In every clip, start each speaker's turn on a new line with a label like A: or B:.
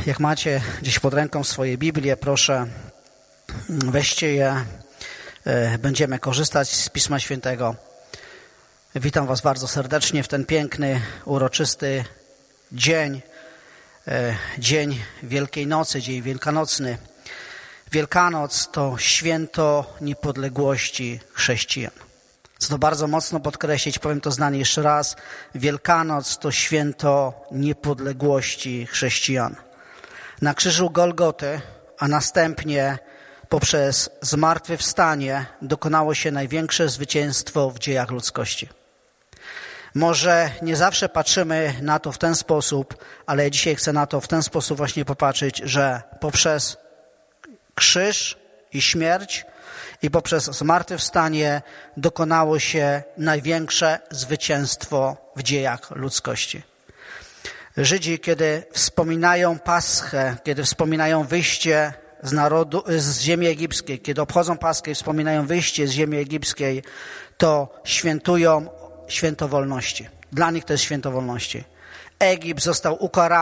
A: Jak macie gdzieś pod ręką swoje Biblię, proszę, weźcie je. Będziemy korzystać z Pisma Świętego. Witam Was bardzo serdecznie w ten piękny, uroczysty dzień. Dzień Wielkiej Nocy, dzień wielkanocny. Wielkanoc to święto niepodległości chrześcijan. Chcę to bardzo mocno podkreślić, powiem to zdanie jeszcze raz. Wielkanoc to święto niepodległości chrześcijan. Na krzyżu Golgoty, a następnie poprzez zmartwychwstanie dokonało się największe zwycięstwo w dziejach ludzkości. Może nie zawsze patrzymy na to w ten sposób, ale dzisiaj chcę na to w ten sposób właśnie popatrzeć, że poprzez krzyż i śmierć i poprzez zmartwychwstanie dokonało się największe zwycięstwo w dziejach ludzkości. Żydzi, kiedy wspominają Paschę, kiedy wspominają wyjście z ziemi egipskiej, kiedy obchodzą Paschę i wspominają wyjście z ziemi egipskiej, to świętują święto wolności. Dla nich to jest święto wolności. Egipt został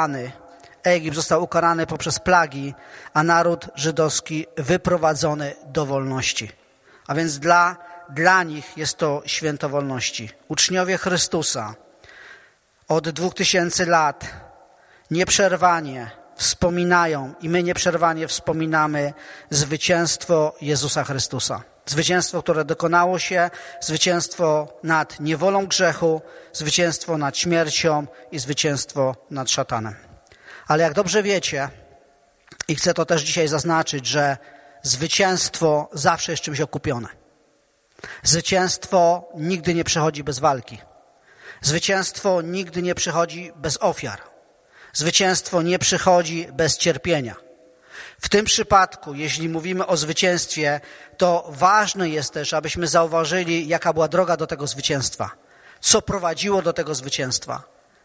A: ukarany poprzez plagi, a naród żydowski wyprowadzony do wolności. A więc dla nich jest to święto wolności. Uczniowie Chrystusa od 2000 lat nieprzerwanie wspominają i my nieprzerwanie wspominamy zwycięstwo Jezusa Chrystusa. Zwycięstwo, które dokonało się, zwycięstwo nad niewolą grzechu, zwycięstwo nad śmiercią i zwycięstwo nad szatanem. Ale jak dobrze wiecie, i chcę to też dzisiaj zaznaczyć, że zwycięstwo zawsze jest czymś okupione. Zwycięstwo nigdy nie przychodzi bez walki. Zwycięstwo nigdy nie przychodzi bez ofiar. Zwycięstwo nie przychodzi bez cierpienia. W tym przypadku, jeśli mówimy o zwycięstwie, to ważne jest też, abyśmy zauważyli, jaka była droga do tego zwycięstwa. Co prowadziło do tego zwycięstwa.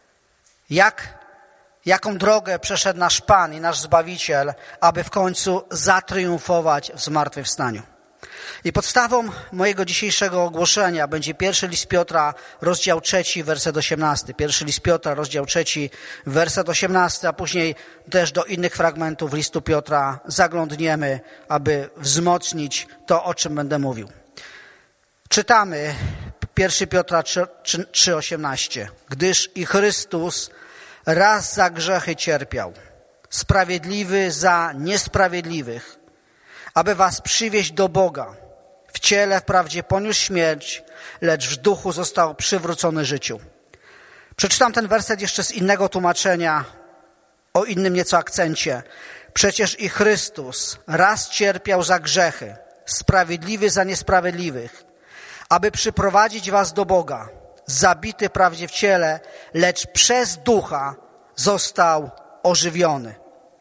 A: Jaką drogę przeszedł nasz Pan i nasz Zbawiciel, aby w końcu zatriumfować w zmartwychwstaniu. I podstawą mojego dzisiejszego ogłoszenia będzie pierwszy list Piotra, rozdział 3, werset 18. Pierwszy list Piotra, rozdział 3, werset 18, a później też do innych fragmentów listu Piotra zaglądniemy, aby wzmocnić to, o czym będę mówił. Czytamy 1 Piotra 3,18. Gdyż i Chrystus raz za grzechy cierpiał, sprawiedliwy za niesprawiedliwych, aby was przywieźć do Boga. W ciele wprawdzie poniósł śmierć, lecz w duchu został przywrócony życiu. Przeczytam ten werset jeszcze z innego tłumaczenia, o innym nieco akcencie. Przecież i Chrystus raz cierpiał za grzechy, sprawiedliwy za niesprawiedliwych, aby przyprowadzić was do Boga. Zabity wprawdzie w ciele, lecz przez ducha został ożywiony.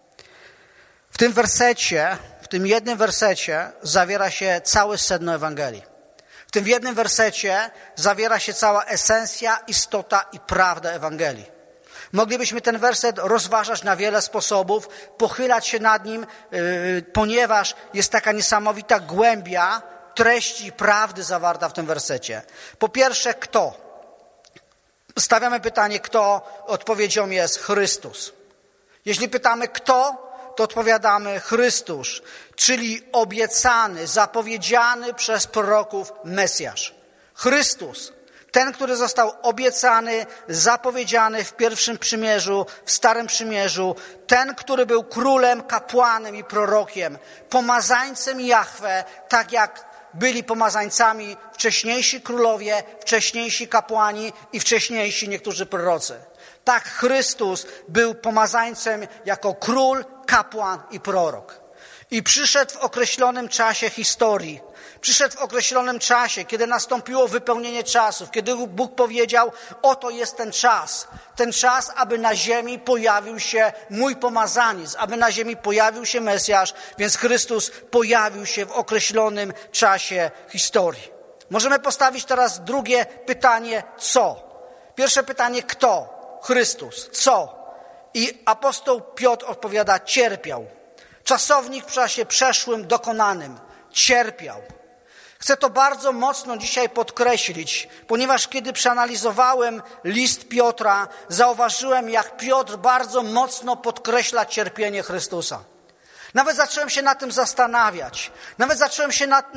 A: W tym jednym wersecie zawiera się całe sedno Ewangelii. W tym jednym wersecie zawiera się cała esencja, istota i prawda Ewangelii. Moglibyśmy ten werset rozważać na wiele sposobów, pochylać się nad nim, ponieważ jest taka niesamowita głębia treści i prawdy zawarta w tym wersecie. Po pierwsze, kto? Stawiamy pytanie, kto? Odpowiedzią jest Chrystus. Jeśli pytamy kto, to odpowiadamy Chrystus, czyli obiecany, zapowiedziany przez proroków Mesjasz. Chrystus, ten, który został obiecany, zapowiedziany w pierwszym przymierzu, w starym przymierzu, ten, który był królem, kapłanem i prorokiem, pomazańcem Jahwe, tak jak byli pomazańcami wcześniejsi królowie, wcześniejsi kapłani i wcześniejsi niektórzy prorocy. Tak Chrystus był pomazańcem jako król, kapłan i prorok. I przyszedł w określonym czasie historii. Przyszedł w określonym czasie, kiedy nastąpiło wypełnienie czasów, kiedy Bóg powiedział, oto jest ten czas, aby na ziemi pojawił się mój pomazaniec, aby na ziemi pojawił się Mesjasz, więc Chrystus pojawił się w określonym czasie historii. Możemy postawić teraz drugie pytanie, co? Pierwsze pytanie, kto? Chrystus. Co? I apostoł Piotr odpowiada, cierpiał. Czasownik w czasie przeszłym, dokonanym. Cierpiał. Chcę to bardzo mocno dzisiaj podkreślić, ponieważ kiedy przeanalizowałem list Piotra, zauważyłem, jak Piotr bardzo mocno podkreśla cierpienie Chrystusa. Nawet zacząłem się nad tym zastanawiać. Nawet zacząłem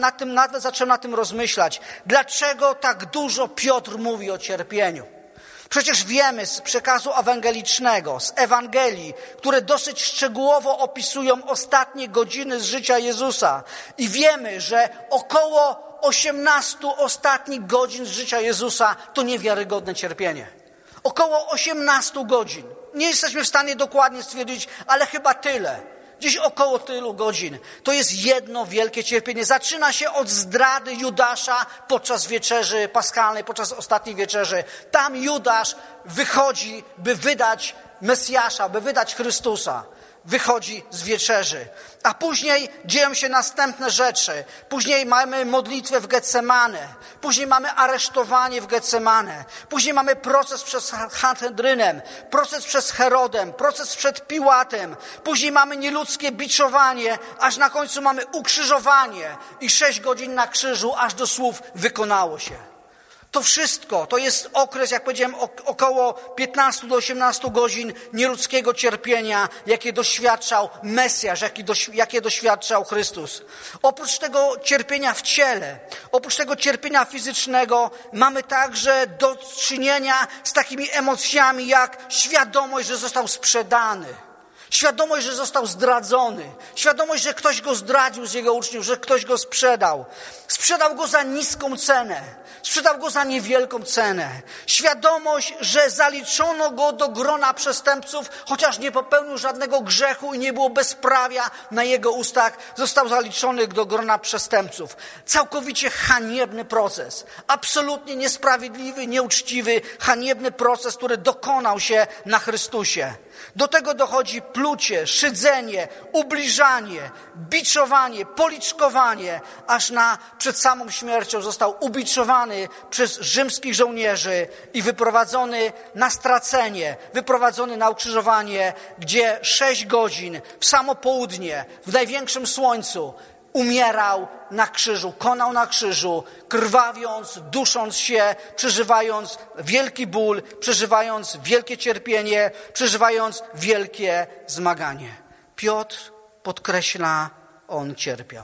A: nad tym rozmyślać. Dlaczego tak dużo Piotr mówi o cierpieniu? Przecież wiemy z przekazu ewangelicznego, z Ewangelii, które dosyć szczegółowo opisują ostatnie godziny z życia Jezusa. I wiemy, że około 18 ostatnich godzin z życia Jezusa to niewiarygodne cierpienie. Około 18 godzin. Nie jesteśmy w stanie dokładnie stwierdzić, ale chyba tyle. Gdzieś około tylu godzin. To jest jedno wielkie cierpienie. Zaczyna się od zdrady Judasza podczas wieczerzy paschalnej, podczas ostatniej wieczerzy. Tam Judasz wychodzi, by wydać Mesjasza, by wydać Chrystusa. Wychodzi z wieczerzy. A później dzieją się następne rzeczy. Później mamy modlitwę w Getsemane. Później mamy aresztowanie w Getsemane. Później mamy proces przed Sanhedrynem, proces przed Herodem, proces przed Piłatem. Później mamy nieludzkie biczowanie, aż na końcu mamy ukrzyżowanie i 6 godzin na krzyżu, aż do słów wykonało się. To wszystko, to jest okres, jak powiedziałem, około 15 do 18 godzin nieludzkiego cierpienia, jakie doświadczał Mesjasz, jakie doświadczał Chrystus. Oprócz tego cierpienia w ciele, oprócz tego cierpienia fizycznego, mamy także do czynienia z takimi emocjami, jak świadomość, że został sprzedany. Świadomość, że został zdradzony. Świadomość, że ktoś go zdradził z jego uczniów, że ktoś go sprzedał. Sprzedał go za niską cenę. Sprzedał go za niewielką cenę. Świadomość, że zaliczono go do grona przestępców, chociaż nie popełnił żadnego grzechu i nie było bezprawia na jego ustach, został zaliczony do grona przestępców. Całkowicie haniebny proces. Absolutnie niesprawiedliwy, nieuczciwy, haniebny proces, który dokonał się na Chrystusie. Do tego dochodzi plucie, szydzenie, ubliżanie, biczowanie, policzkowanie, aż przed samą śmiercią został ubiczowany przez rzymskich żołnierzy i wyprowadzony na stracenie, wyprowadzony na ukrzyżowanie, gdzie 6 godzin w samo południe, w największym słońcu, umierał na krzyżu, konał na krzyżu, krwawiąc, dusząc się, przeżywając wielki ból, przeżywając wielkie cierpienie, przeżywając wielkie zmaganie. Piotr podkreśla, on cierpiał.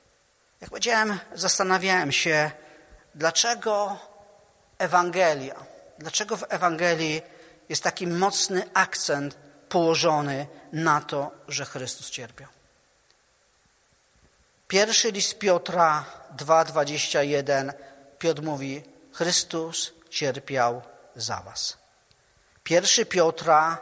A: Jak powiedziałem, zastanawiałem się, dlaczego w Ewangelii jest taki mocny akcent położony na to, że Chrystus cierpiał. Pierwszy list Piotra 2:21, Piotr mówi, Chrystus cierpiał za was. 1 Piotra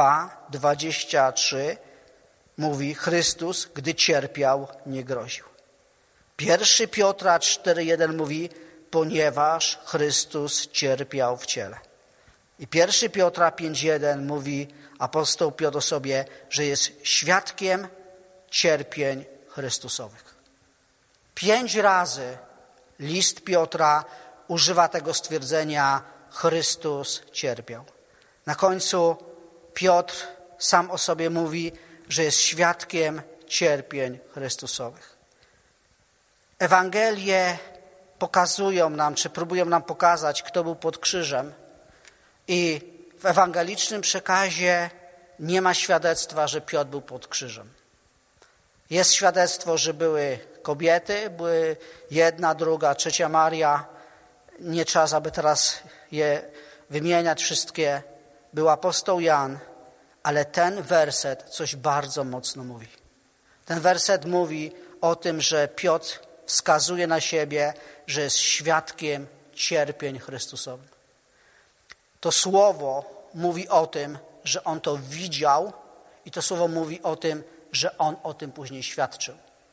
A: 2:23 mówi, Chrystus, gdy cierpiał, nie groził. 1 Piotra 4:1 mówi, ponieważ Chrystus cierpiał w ciele. I 1 Piotra 5:1 mówi, apostoł Piotr o sobie, że jest świadkiem cierpień Chrystusowych. 5 razy list Piotra używa tego stwierdzenia, Chrystus cierpiał. Na końcu Piotr sam o sobie mówi, że jest świadkiem cierpień Chrystusowych. Ewangelie pokazują nam, czy próbują nam pokazać, kto był pod krzyżem. I w ewangelicznym przekazie nie ma świadectwa, że Piotr był pod krzyżem. Jest świadectwo, że były kobiety, były jedna, druga, trzecia Maria. Nie czas, aby teraz je wymieniać wszystkie. Był apostoł Jan, ale ten werset coś bardzo mocno mówi. Ten werset mówi o tym, że Piotr wskazuje na siebie, że jest świadkiem cierpień Chrystusowych. To słowo mówi o tym, że on to widział i to słowo mówi o tym, że on o tym później świadczył.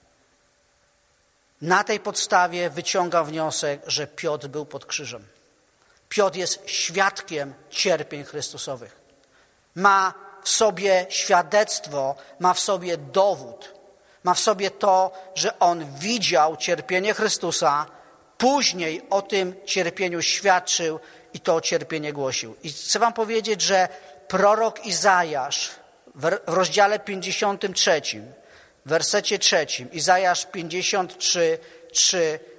A: Na tej podstawie wyciągam wniosek, że Piotr był pod krzyżem. Piotr jest świadkiem cierpień Chrystusowych. Ma w sobie świadectwo, ma w sobie dowód. Ma w sobie to, że on widział cierpienie Chrystusa, później o tym cierpieniu świadczył i to cierpienie głosił. I chcę wam powiedzieć, że prorok Izajasz w rozdziale 53, w wersecie 3, Izajasz 53:3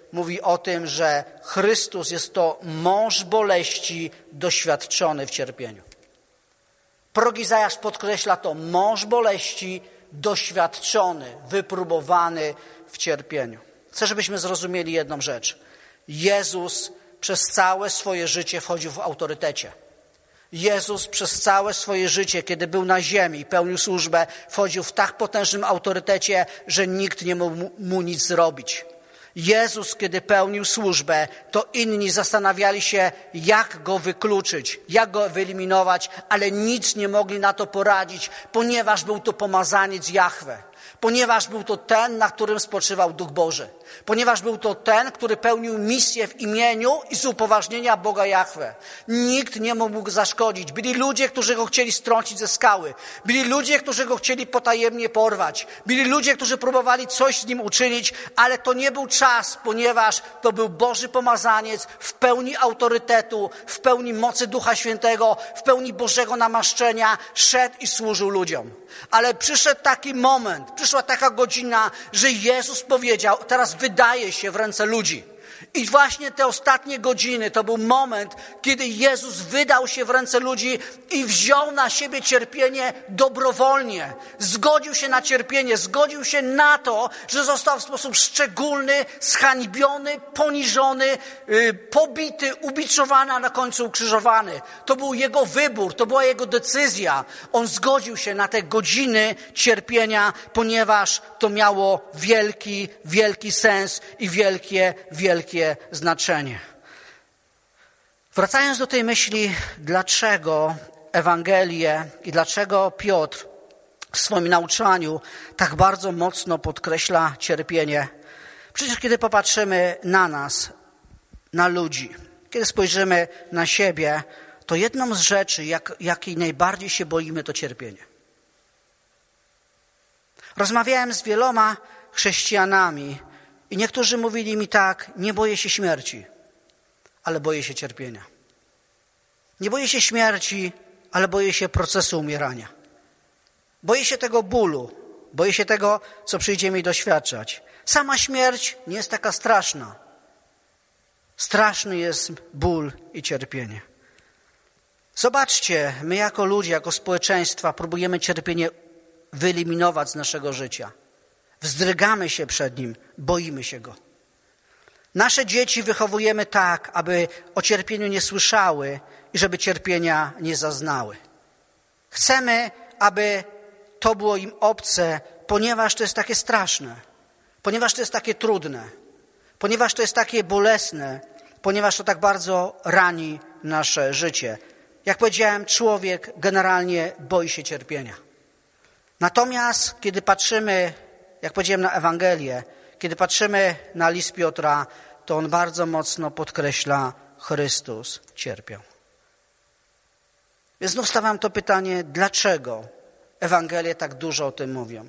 A: mówi o tym, że Chrystus jest to mąż boleści doświadczony w cierpieniu. Prorok Izajasz podkreśla to: mąż boleści doświadczony, wypróbowany w cierpieniu. Chcę, żebyśmy zrozumieli jedną rzecz. Jezus przez całe swoje życie chodził w autorytecie. Jezus przez całe swoje życie, kiedy był na ziemi i pełnił służbę, wchodził w tak potężnym autorytecie, że nikt nie mógł mu nic zrobić. Jezus, kiedy pełnił służbę, to inni zastanawiali się, jak go wykluczyć, jak go wyeliminować, ale nic nie mogli na to poradzić, ponieważ był to pomazaniec Jahwe. Ponieważ był to ten, na którym spoczywał Duch Boży. Ponieważ był to ten, który pełnił misję w imieniu i z upoważnienia Boga Jahwe. Nikt nie mógł go zaszkodzić. Byli ludzie, którzy go chcieli strącić ze skały. Byli ludzie, którzy go chcieli potajemnie porwać. Byli ludzie, którzy próbowali coś z nim uczynić, ale to nie był czas, ponieważ to był Boży pomazaniec w pełni autorytetu, w pełni mocy Ducha Świętego, w pełni Bożego namaszczenia, szedł i służył ludziom. Ale przyszedł taki moment, przyszła taka godzina, że Jezus powiedział: teraz wydaje się w ręce ludzi. I właśnie te ostatnie godziny to był moment, kiedy Jezus wydał się w ręce ludzi i wziął na siebie cierpienie dobrowolnie. Zgodził się na cierpienie, zgodził się na to, że został w sposób szczególny, zhańbiony, poniżony, pobity, ubiczowany, a na końcu ukrzyżowany. To był Jego wybór, to była Jego decyzja. On zgodził się na te godziny cierpienia, ponieważ to miało wielki, wielki sens i wielkie znaczenie. Wracając do tej myśli, dlaczego Ewangelię i dlaczego Piotr w swoim nauczaniu tak bardzo mocno podkreśla cierpienie. Przecież kiedy popatrzymy na nas, na ludzi, kiedy spojrzymy na siebie, to jedną z rzeczy, jakiej najbardziej się boimy, to cierpienie. Rozmawiałem z wieloma chrześcijanami i niektórzy mówili mi tak: nie boję się śmierci, ale boję się cierpienia. Nie boję się śmierci, ale boję się procesu umierania. Boję się tego bólu, boję się tego, co przyjdzie mi doświadczać. Sama śmierć nie jest taka straszna. Straszny jest ból i cierpienie. Zobaczcie, my jako ludzie, jako społeczeństwa próbujemy cierpienie wyeliminować z naszego życia. Wzdrygamy się przed nim, boimy się go. Nasze dzieci wychowujemy tak, aby o cierpieniu nie słyszały i żeby cierpienia nie zaznały. Chcemy, aby to było im obce, ponieważ to jest takie straszne, ponieważ to jest takie trudne, ponieważ to jest takie bolesne, ponieważ to tak bardzo rani nasze życie. Jak powiedziałem, człowiek generalnie boi się cierpienia. Natomiast kiedy patrzymy, jak powiedziałem, na Ewangelię, kiedy patrzymy na list Piotra, to on bardzo mocno podkreśla: Chrystus cierpiał. Więc znów stawiam to pytanie, dlaczego Ewangelie tak dużo o tym mówią?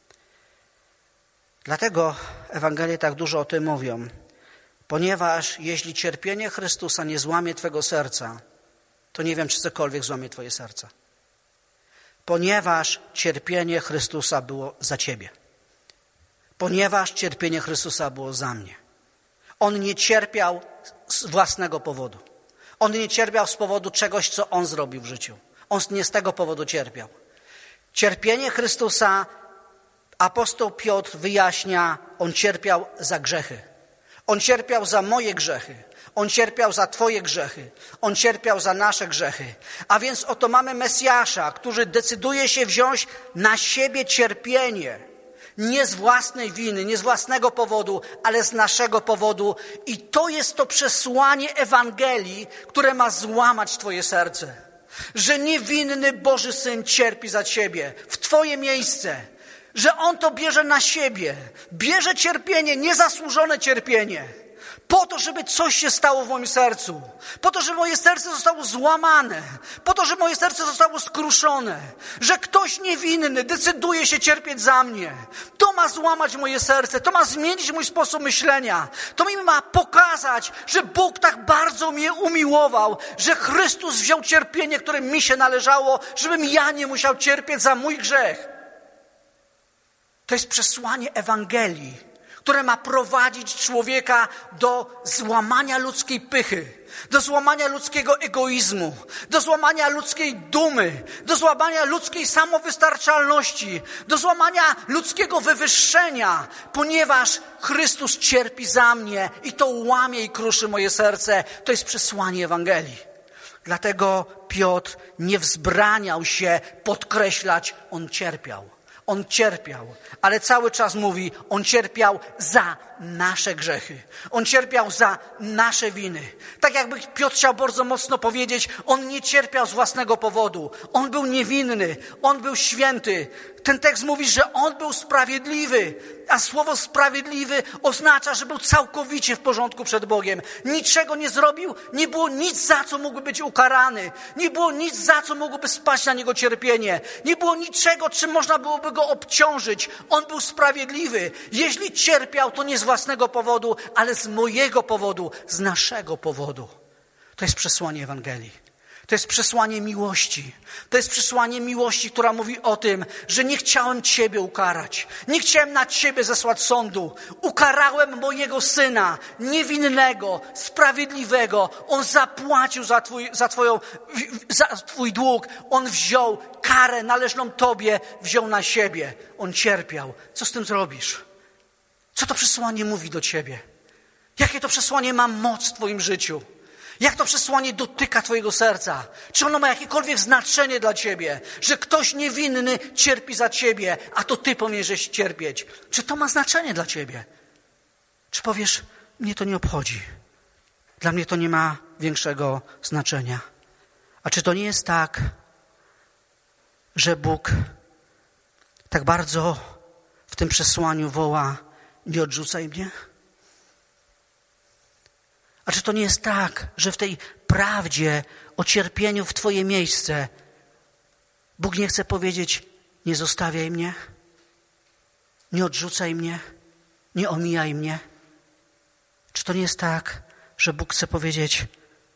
A: Dlatego Ewangelie tak dużo o tym mówią, ponieważ jeśli cierpienie Chrystusa nie złamie twego serca, to nie wiem, czy cokolwiek złamie twoje serce. Ponieważ cierpienie Chrystusa było za ciebie. Ponieważ cierpienie Chrystusa było za mnie. On nie cierpiał z własnego powodu. On nie cierpiał z powodu czegoś, co on zrobił w życiu. On nie z tego powodu cierpiał. Cierpienie Chrystusa, apostoł Piotr wyjaśnia, on cierpiał za grzechy. On cierpiał za moje grzechy. On cierpiał za twoje grzechy. On cierpiał za nasze grzechy. A więc oto mamy Mesjasza, który decyduje się wziąć na siebie cierpienie. Nie z własnej winy, nie z własnego powodu, ale z naszego powodu. I to jest to przesłanie Ewangelii, które ma złamać twoje serce. Że niewinny Boży Syn cierpi za ciebie, w twoje miejsce. Że On to bierze na siebie. Bierze cierpienie, niezasłużone cierpienie. Po to, żeby coś się stało w moim sercu. Po to, żeby moje serce zostało złamane. Po to, żeby moje serce zostało skruszone. Że ktoś niewinny decyduje się cierpieć za mnie. To ma złamać moje serce. To ma zmienić mój sposób myślenia. To mi ma pokazać, że Bóg tak bardzo mnie umiłował, że Chrystus wziął cierpienie, które mi się należało, żebym ja nie musiał cierpieć za mój grzech. To jest przesłanie Ewangelii, które ma prowadzić człowieka do złamania ludzkiej pychy, do złamania ludzkiego egoizmu, do złamania ludzkiej dumy, do złamania ludzkiej samowystarczalności, do złamania ludzkiego wywyższenia, ponieważ Chrystus cierpi za mnie i to łamie i kruszy moje serce. To jest przesłanie Ewangelii. Dlatego Piotr nie wzbraniał się podkreślać, on cierpiał. On cierpiał, ale cały czas mówi, on cierpiał za nasze grzechy. On cierpiał za nasze winy. Tak jakby Piotr chciał bardzo mocno powiedzieć, on nie cierpiał z własnego powodu. On był niewinny, on był święty. Ten tekst mówi, że on był sprawiedliwy, a słowo sprawiedliwy oznacza, że był całkowicie w porządku przed Bogiem. Niczego nie zrobił, nie było nic, za co mógłby być ukarany. Nie było nic, za co mogłoby spaść na niego cierpienie. Nie było niczego, czym można byłoby go obciążyć. On był sprawiedliwy. Jeśli cierpiał, to nie z własnego powodu, ale z mojego powodu, z naszego powodu. To jest przesłanie Ewangelii. To jest przesłanie miłości. To jest przesłanie miłości, która mówi o tym, że nie chciałem Ciebie ukarać. Nie chciałem na Ciebie zesłać sądu. Ukarałem mojego Syna, niewinnego, sprawiedliwego. On zapłacił za Twój dług. On wziął karę należną Tobie, wziął na siebie. On cierpiał. Co z tym zrobisz? Co to przesłanie mówi do Ciebie? Jakie to przesłanie ma moc w Twoim życiu? Jak to przesłanie dotyka Twojego serca? Czy ono ma jakiekolwiek znaczenie dla Ciebie? Że ktoś niewinny cierpi za Ciebie, a to Ty powinieneś cierpieć. Czy to ma znaczenie dla Ciebie? Czy powiesz, mnie to nie obchodzi. Dla mnie to nie ma większego znaczenia. A czy to nie jest tak, że Bóg tak bardzo w tym przesłaniu woła, nie odrzucaj mnie? A czy to nie jest tak, że w tej prawdzie o cierpieniu w Twoje miejsce Bóg nie chce powiedzieć, nie zostawiaj mnie, nie odrzucaj mnie, nie omijaj mnie? Czy to nie jest tak, że Bóg chce powiedzieć,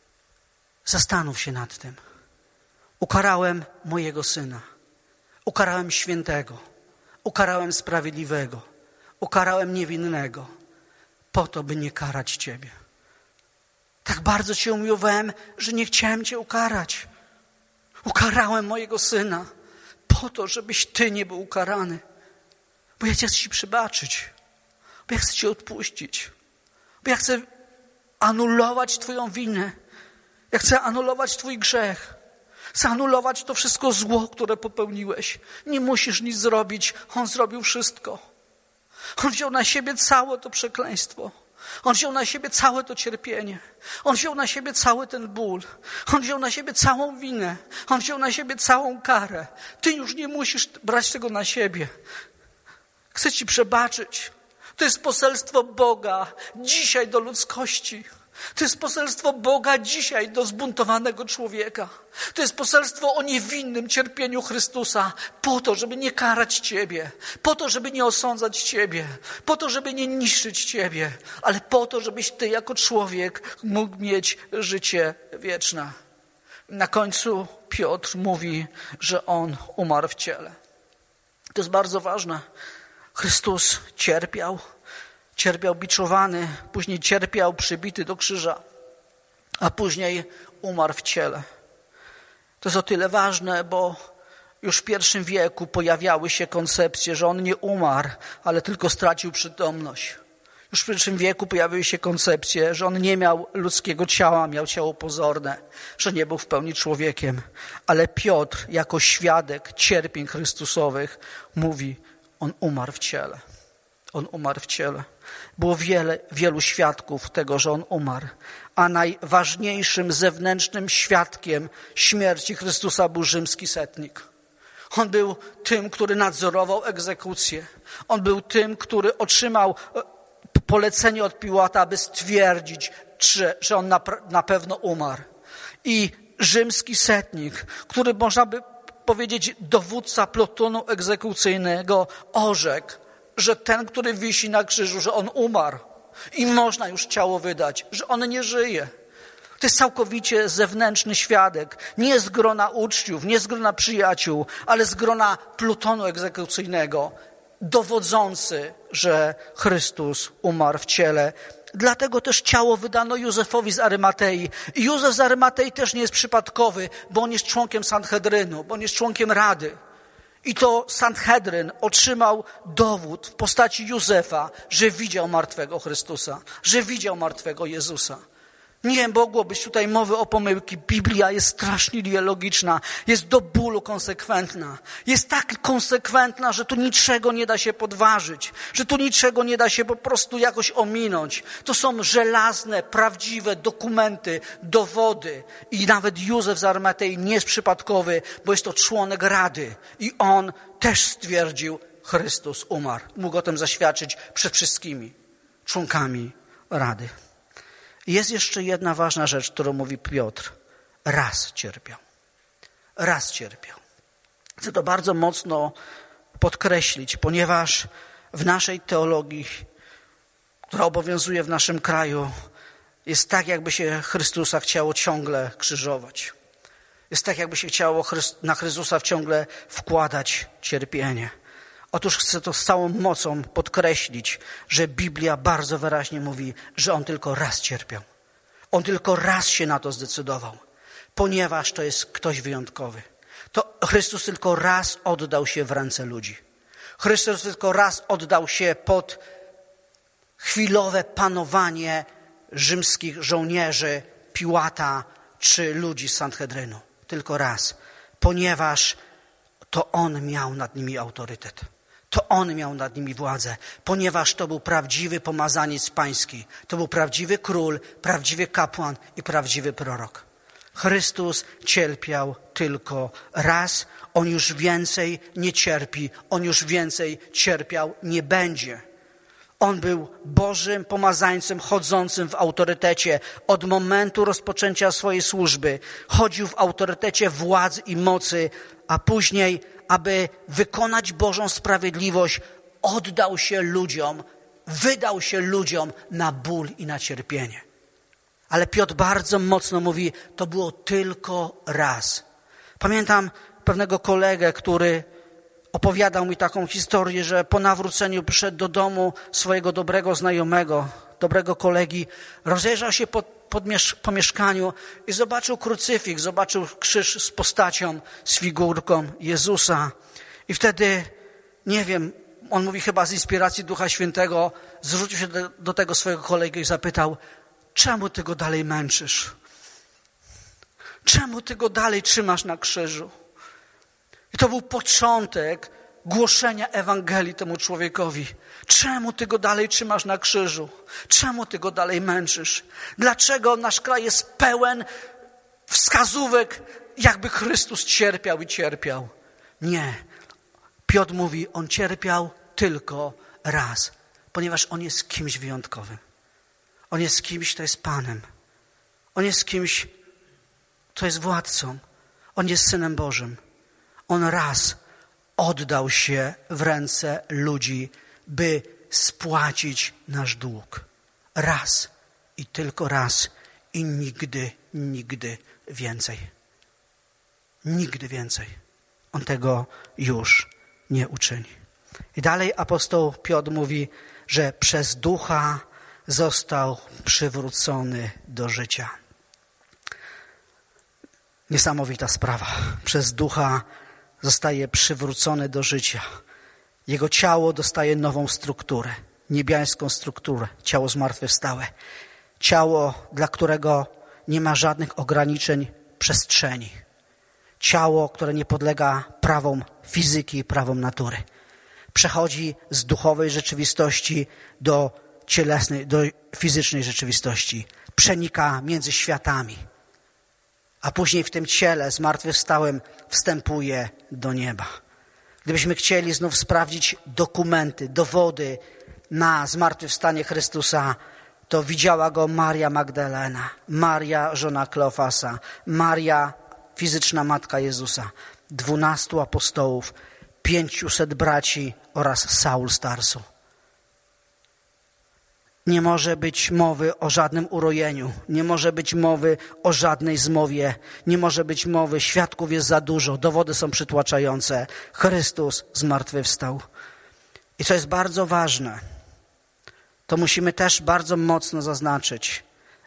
A: zastanów się nad tym. Ukarałem mojego Syna, ukarałem świętego, ukarałem sprawiedliwego, ukarałem niewinnego, po to, by nie karać Ciebie. Tak bardzo Cię umiłowałem, że nie chciałem Cię ukarać. Ukarałem mojego Syna po to, żebyś Ty nie był ukarany. Bo ja Cię chcę Ci przebaczyć. Bo ja chcę Cię odpuścić. Bo ja chcę anulować Twoją winę. Ja chcę anulować Twój grzech. Chcę anulować to wszystko zło, które popełniłeś. Nie musisz nic zrobić. On zrobił wszystko. On wziął na siebie całe to przekleństwo. On wziął na siebie całe to cierpienie. On wziął na siebie cały ten ból. On wziął na siebie całą winę. On wziął na siebie całą karę. Ty już nie musisz brać tego na siebie. Chcę Ci przebaczyć. To jest poselstwo Boga dzisiaj do ludzkości. To jest poselstwo Boga dzisiaj do zbuntowanego człowieka. To jest poselstwo o niewinnym cierpieniu Chrystusa po to, żeby nie karać Ciebie, po to, żeby nie osądzać Ciebie, po to, żeby nie niszczyć Ciebie, ale po to, żebyś Ty jako człowiek mógł mieć życie wieczne. Na końcu Piotr mówi, że On umarł w ciele. To jest bardzo ważne. Chrystus cierpiał biczowany, później cierpiał przybity do krzyża, a później umarł w ciele. To jest o tyle ważne, bo już w I wieku pojawiały się koncepcje, że on nie umarł, ale tylko stracił przytomność. Już w I wieku pojawiły się koncepcje, że on nie miał ludzkiego ciała, miał ciało pozorne, że nie był w pełni człowiekiem. Ale Piotr jako świadek cierpień Chrystusowych mówi, on umarł w ciele. On umarł w ciele. Było wielu świadków tego, że on umarł. A najważniejszym zewnętrznym świadkiem śmierci Chrystusa był rzymski setnik. On był tym, który nadzorował egzekucję. On był tym, który otrzymał polecenie od Piłata, aby stwierdzić, że on na pewno umarł. I rzymski setnik, który można by powiedzieć dowódca plotonu egzekucyjnego, orzekł, że ten, który wisi na krzyżu, że on umarł i można już ciało wydać, że on nie żyje. To jest całkowicie zewnętrzny świadek, nie z grona uczniów, nie z grona przyjaciół, ale z grona plotonu egzekucyjnego. dowodzący, że Chrystus umarł w ciele. Dlatego też ciało wydano Józefowi z Arymatei. I Józef z Arymatei też nie jest przypadkowy, bo on jest członkiem Sanhedrynu, bo on jest członkiem Rady. I to Sanhedryn otrzymał dowód w postaci Józefa, że widział martwego Chrystusa, że widział martwego Jezusa. Nie mogło być tutaj mowy o pomyłki. Biblia jest straszliwie logiczna, jest do bólu konsekwentna. Jest tak konsekwentna, że tu niczego nie da się podważyć, że tu niczego nie da się po prostu jakoś ominąć. To są żelazne, prawdziwe dokumenty, dowody. I nawet Józef z Arymatei nie jest przypadkowy, bo jest to członek Rady. I on też stwierdził, Chrystus umarł. Mógł o tym zaświadczyć przed wszystkimi członkami Rady. Jest jeszcze jedna ważna rzecz, którą mówi Piotr. Raz cierpiał. Raz cierpiał. Chcę to bardzo mocno podkreślić, ponieważ w naszej teologii, która obowiązuje w naszym kraju, jest tak, jakby się Chrystusa chciało ciągle krzyżować. Jest tak, jakby się chciało na Chrystusa ciągle wkładać cierpienie. Otóż chcę to z całą mocą podkreślić, że Biblia bardzo wyraźnie mówi, że On tylko raz cierpiał. On tylko raz się na to zdecydował, ponieważ to jest ktoś wyjątkowy. To Chrystus tylko raz oddał się w ręce ludzi. Chrystus tylko raz oddał się pod chwilowe panowanie rzymskich żołnierzy, Piłata czy ludzi z Sanhedrynu. Tylko raz, ponieważ to On miał nad nimi autorytet. To On miał nad nimi władzę, ponieważ to był prawdziwy pomazaniec pański. To był prawdziwy król, prawdziwy kapłan i prawdziwy prorok. Chrystus cierpiał tylko raz. On już więcej nie cierpi. On już więcej cierpiał nie będzie. On był Bożym pomazańcem chodzącym w autorytecie. Od momentu rozpoczęcia swojej służby chodził w autorytecie władzy i mocy, a później, aby wykonać Bożą sprawiedliwość, oddał się ludziom, wydał się ludziom na ból i na cierpienie. Ale Piotr bardzo mocno mówi, to było tylko raz. Pamiętam pewnego kolegę, który opowiadał mi taką historię, że po nawróceniu przyszedł do domu swojego dobrego znajomego, dobrego kolegi, rozejrzał się po mieszkaniu i zobaczył krucyfiks, zobaczył krzyż z postacią, z figurką Jezusa. I wtedy, nie wiem, on mówi chyba z inspiracji Ducha Świętego, zwrócił się do tego swojego kolegi i zapytał, czemu ty go dalej męczysz? Czemu ty go dalej trzymasz na krzyżu? I to był początek głoszenia Ewangelii temu człowiekowi. Czemu ty go dalej trzymasz na krzyżu? Czemu ty go dalej męczysz? Dlaczego nasz kraj jest pełen wskazówek, jakby Chrystus cierpiał i cierpiał? Nie. Piotr mówi, on cierpiał tylko raz, ponieważ on jest kimś wyjątkowym. On jest kimś, kto jest Panem. On jest kimś, kto jest władcą. On jest Synem Bożym. On raz oddał się w ręce ludzi, by spłacić nasz dług. Raz i tylko raz i nigdy, nigdy więcej. Nigdy więcej. On tego już nie uczyni. I dalej apostoł Piotr mówi, że przez Ducha został przywrócony do życia. Niesamowita sprawa. Przez Ducha zostaje przywrócony do życia. Jego ciało dostaje nową strukturę, niebiańską strukturę, ciało zmartwychwstałe. Ciało, dla którego nie ma żadnych ograniczeń przestrzeni. Ciało, które nie podlega prawom fizyki i prawom natury. Przechodzi z duchowej rzeczywistości do cielesnej, do fizycznej rzeczywistości. Przenika między światami. A później w tym ciele zmartwychwstałym wstępuje do nieba. Gdybyśmy chcieli znów sprawdzić dokumenty, dowody na zmartwychwstanie Chrystusa, to widziała go Maria Magdalena, Maria, żona Kleofasa, Maria, fizyczna matka Jezusa, 12 apostołów, 500 braci oraz Saul z Tarsu. Nie może być mowy o żadnym urojeniu, nie może być mowy o żadnej zmowie, nie może być mowy, świadków jest za dużo, dowody są przytłaczające. Chrystus zmartwychwstał. I co jest bardzo ważne, to musimy też bardzo mocno zaznaczyć.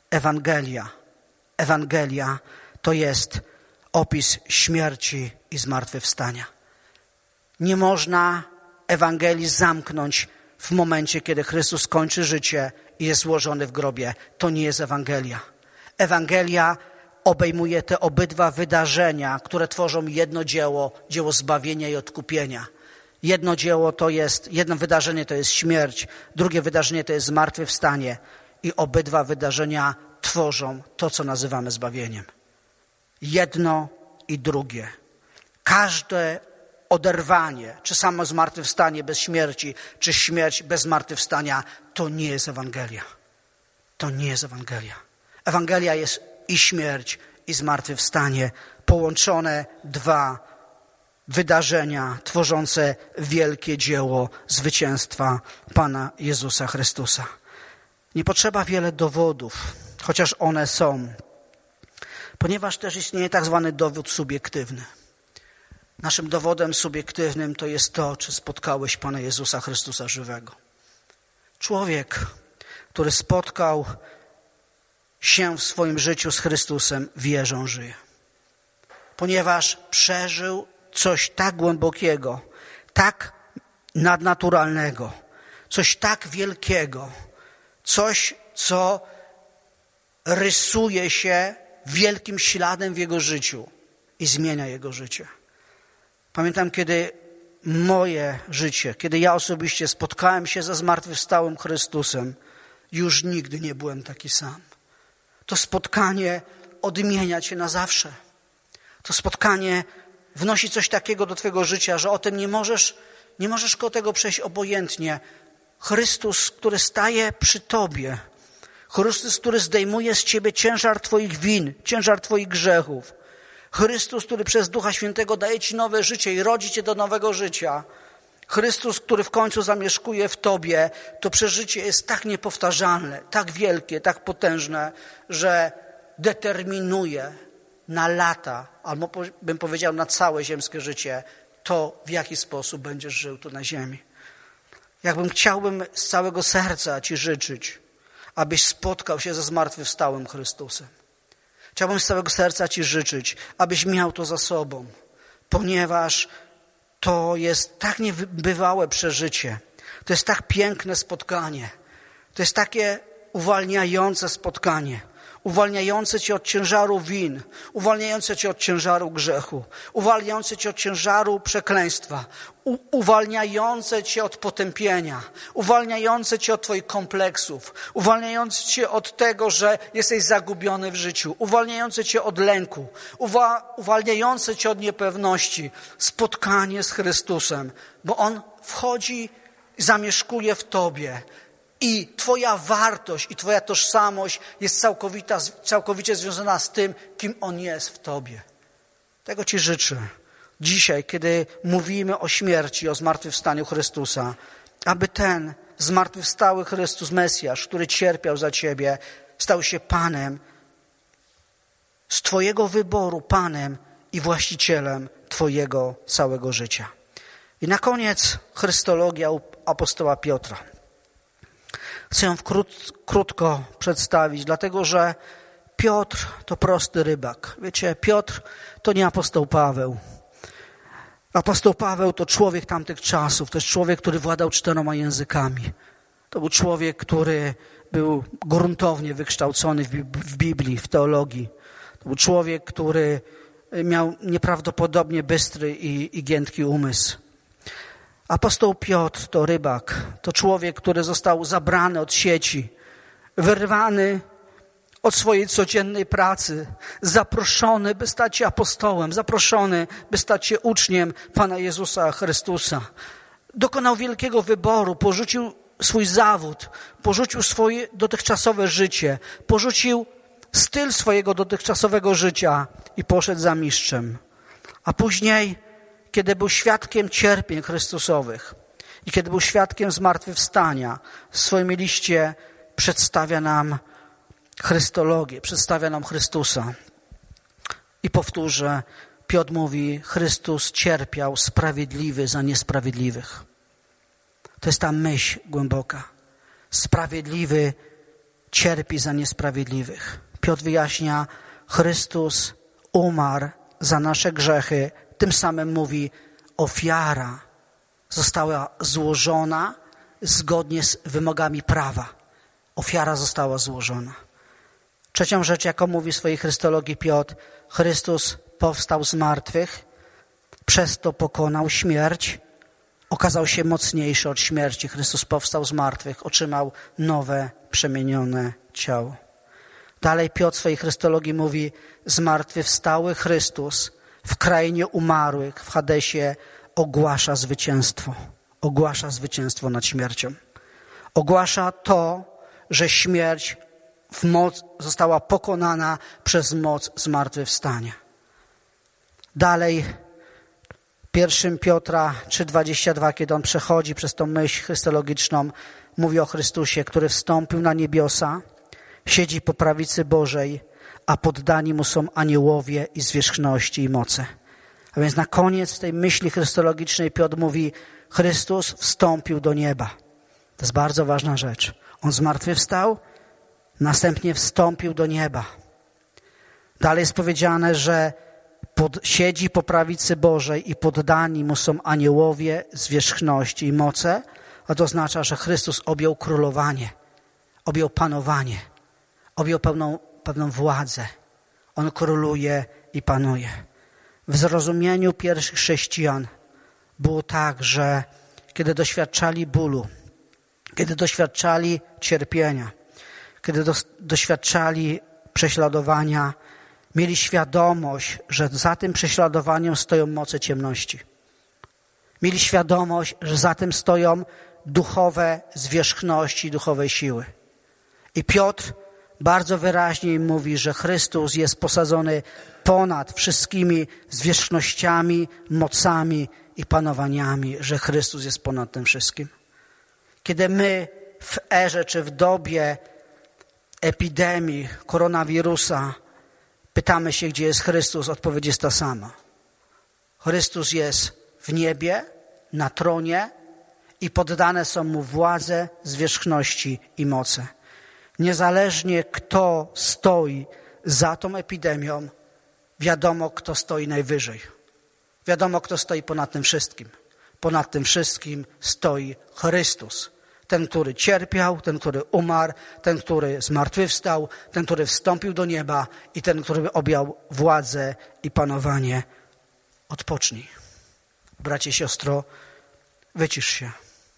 A: Ewangelia to jest opis śmierci i zmartwychwstania. Nie można Ewangelii zamknąć w momencie, kiedy Chrystus kończy życie i jest złożony w grobie. To nie jest Ewangelia. Ewangelia obejmuje te obydwa wydarzenia, które tworzą jedno dzieło zbawienia i odkupienia. Jedno wydarzenie to jest śmierć, drugie wydarzenie to jest zmartwychwstanie i obydwa wydarzenia tworzą to, co nazywamy zbawieniem. Jedno i drugie. Każde oderwanie, czy samo zmartwychwstanie bez śmierci, czy śmierć bez zmartwychwstania, to nie jest Ewangelia. To nie jest Ewangelia. Ewangelia jest i śmierć, i zmartwychwstanie. Połączone dwa wydarzenia tworzące wielkie dzieło zwycięstwa Pana Jezusa Chrystusa. Nie potrzeba wiele dowodów, chociaż one są, ponieważ też istnieje tak zwany dowód subiektywny. Naszym dowodem subiektywnym to jest to, czy spotkałeś Pana Jezusa Chrystusa żywego. Człowiek, który spotkał się w swoim życiu z Chrystusem, wie, że on żyje. Ponieważ przeżył coś tak głębokiego, tak nadnaturalnego, coś tak wielkiego, coś, co rysuje się wielkim śladem w jego życiu i zmienia jego życie. Pamiętam, kiedy moje życie, kiedy ja osobiście spotkałem się ze zmartwychwstałym Chrystusem, już nigdy nie byłem taki sam. To spotkanie odmienia cię na zawsze. To spotkanie wnosi coś takiego do twojego życia, że o tym nie możesz koło tego przejść obojętnie. Chrystus, który staje przy tobie. Chrystus, który zdejmuje z ciebie ciężar twoich win, ciężar twoich grzechów. Chrystus, który przez Ducha Świętego daje ci nowe życie i rodzi cię do nowego życia. Chrystus, który w końcu zamieszkuje w tobie, to przeżycie jest tak niepowtarzalne, tak wielkie, tak potężne, że determinuje na lata, albo bym powiedział na całe ziemskie życie, to w jaki sposób będziesz żył tu na ziemi. Chciałbym z całego serca ci życzyć, abyś spotkał się ze zmartwychwstałym Chrystusem. Chciałbym z całego serca ci życzyć, abyś miał to za sobą, ponieważ to jest tak niebywałe przeżycie. To jest tak piękne spotkanie. To jest takie uwalniające spotkanie. Uwalniające cię od ciężaru win, uwalniające cię od ciężaru grzechu, uwalniające cię od ciężaru przekleństwa, uwalniające cię od potępienia, uwalniające cię od twoich kompleksów, uwalniające cię od tego, że jesteś zagubiony w życiu, uwalniające cię od lęku, uwalniające cię od niepewności. Spotkanie z Chrystusem, bo On wchodzi, zamieszkuje w tobie. I twoja wartość i twoja tożsamość jest całkowicie związana z tym, kim On jest w tobie. Tego ci życzę. Dzisiaj, kiedy mówimy o śmierci, o zmartwychwstaniu Chrystusa, aby ten zmartwychwstały Chrystus, Mesjasz, który cierpiał za ciebie, stał się Panem z twojego wyboru, Panem i właścicielem twojego całego życia. I na koniec Chrystologia apostoła Piotra. Chcę ją krótko przedstawić, dlatego że Piotr to prosty rybak. Wiecie, Piotr to nie apostoł Paweł. Apostoł Paweł to człowiek tamtych czasów, to jest człowiek, który władał 4 językami. To był człowiek, który był gruntownie wykształcony w Biblii, w teologii. To był człowiek, który miał nieprawdopodobnie bystry i giętki umysł. Apostoł Piotr to rybak, to człowiek, który został zabrany od sieci, wyrwany od swojej codziennej pracy, zaproszony, by stać się apostołem, zaproszony, by stać się uczniem Pana Jezusa Chrystusa. Dokonał wielkiego wyboru, porzucił swój zawód, porzucił swoje dotychczasowe życie, porzucił styl swojego dotychczasowego życia i poszedł za mistrzem. A później, kiedy był świadkiem cierpień Chrystusowych i kiedy był świadkiem zmartwychwstania, w swoim liście przedstawia nam Chrystologię, przedstawia nam Chrystusa. I powtórzę, Piotr mówi, Chrystus cierpiał sprawiedliwy za niesprawiedliwych. To jest ta myśl głęboka. Sprawiedliwy cierpi za niesprawiedliwych. Piotr wyjaśnia, Chrystus umarł za nasze grzechy. Tym samym mówi, ofiara została złożona zgodnie z wymogami prawa. Ofiara została złożona. Trzecią rzecz, jaką mówi w swojej chrystologii Piotr, Chrystus powstał z martwych, przez to pokonał śmierć, okazał się mocniejszy od śmierci. Chrystus powstał z martwych, otrzymał nowe, przemienione ciało. Dalej Piotr w swojej chrystologii mówi, zmartwychwstały Chrystus w krainie umarłych, w Hadesie, ogłasza zwycięstwo. Ogłasza zwycięstwo nad śmiercią. Ogłasza to, że śmierć została pokonana przez moc zmartwychwstania. Dalej 1 Piotra 3,22, kiedy on przechodzi przez tą myśl chrystologiczną, mówi o Chrystusie, który wstąpił na niebiosa, siedzi po prawicy Bożej, a poddani mu są aniołowie i zwierzchności i moce. A więc na koniec tej myśli chrystologicznej Piotr mówi, Chrystus wstąpił do nieba. To jest bardzo ważna rzecz. On zmartwychwstał, następnie wstąpił do nieba. Dalej jest powiedziane, że siedzi po prawicy Bożej i poddani mu są aniołowie, zwierzchności i moce, a to oznacza, że Chrystus objął królowanie, objął panowanie, objął pewną władzę. On króluje i panuje. W zrozumieniu pierwszych chrześcijan było tak, że kiedy doświadczali bólu, kiedy doświadczali cierpienia, kiedy doświadczali prześladowania, mieli świadomość, że za tym prześladowaniem stoją moce ciemności. Mieli świadomość, że za tym stoją duchowe zwierzchności, duchowe siły. I Piotr bardzo wyraźnie im mówi, że Chrystus jest posadzony ponad wszystkimi zwierzchnościami, mocami i panowaniami, że Chrystus jest ponad tym wszystkim. Kiedy my w erze czy w dobie epidemii koronawirusa pytamy się, gdzie jest Chrystus, odpowiedź jest ta sama. Chrystus jest w niebie, na tronie i poddane są Mu władze, zwierzchności i moce. Niezależnie kto stoi za tą epidemią, wiadomo, kto stoi najwyżej. Wiadomo, kto stoi ponad tym wszystkim. Ponad tym wszystkim stoi Chrystus. Ten, który cierpiał, ten, który umarł, ten, który zmartwychwstał, ten, który wstąpił do nieba i ten, który objął władzę i panowanie. Odpocznij. Bracie, siostro, wycisz się.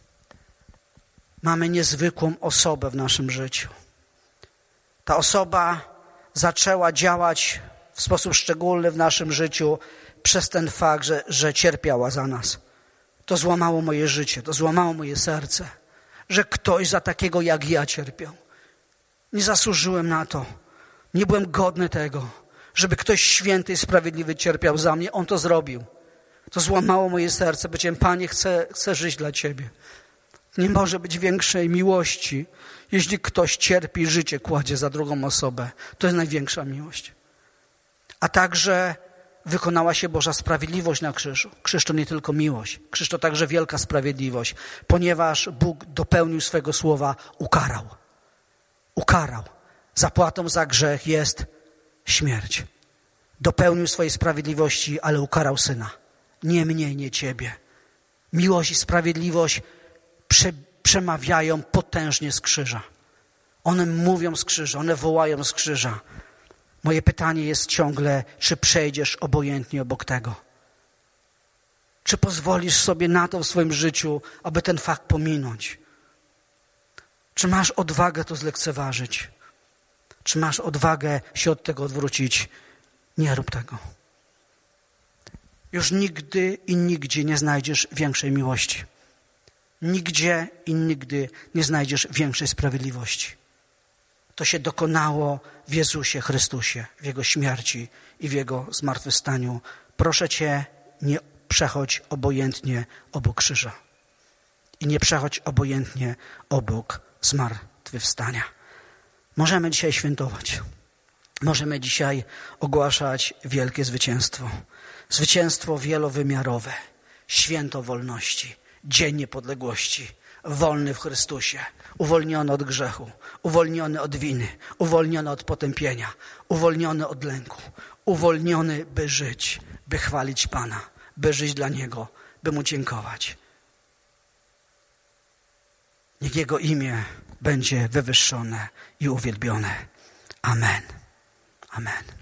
A: Mamy niezwykłą osobę w naszym życiu. Ta osoba zaczęła działać w sposób szczególny w naszym życiu przez ten fakt, że cierpiała za nas. To złamało moje życie, to złamało moje serce, że ktoś za takiego jak ja cierpiał. Nie zasłużyłem na to. Nie byłem godny tego, żeby ktoś święty i sprawiedliwy cierpiał za mnie. On to zrobił. To złamało moje serce. Powiedziałem, Panie, chcę żyć dla Ciebie. Nie może być większej miłości, jeśli ktoś cierpi, życie kładzie za drugą osobę. To jest największa miłość. A także wykonała się Boża sprawiedliwość na krzyżu. Krzyż to nie tylko miłość. Krzyż to także wielka sprawiedliwość, ponieważ Bóg dopełnił swego słowa, ukarał. Ukarał. Zapłatą za grzech jest śmierć. Dopełnił swojej sprawiedliwości, ale ukarał Syna. Nie mnie, nie Ciebie. Miłość i sprawiedliwość przemawiają potężnie z krzyża. One mówią z krzyża, one wołają z krzyża. Moje pytanie jest ciągle, czy przejdziesz obojętnie obok tego? Czy pozwolisz sobie na to w swoim życiu, aby ten fakt pominąć? Czy masz odwagę to zlekceważyć? Czy masz odwagę się od tego odwrócić? Nie rób tego. Już nigdy i nigdzie nie znajdziesz większej miłości. Nigdzie i nigdy nie znajdziesz większej sprawiedliwości. To się dokonało w Jezusie Chrystusie, w Jego śmierci i w Jego zmartwychwstaniu. Proszę Cię, nie przechodź obojętnie obok krzyża. I nie przechodź obojętnie obok zmartwychwstania. Możemy dzisiaj świętować. Możemy dzisiaj ogłaszać wielkie zwycięstwo. Zwycięstwo wielowymiarowe. Święto wolności. Dzień niepodległości, wolny w Chrystusie, uwolniony od grzechu, uwolniony od winy, uwolniony od potępienia, uwolniony od lęku, uwolniony, by żyć, by chwalić Pana, by żyć dla Niego, by Mu dziękować. Niech Jego imię będzie wywyższone i uwielbione. Amen. Amen.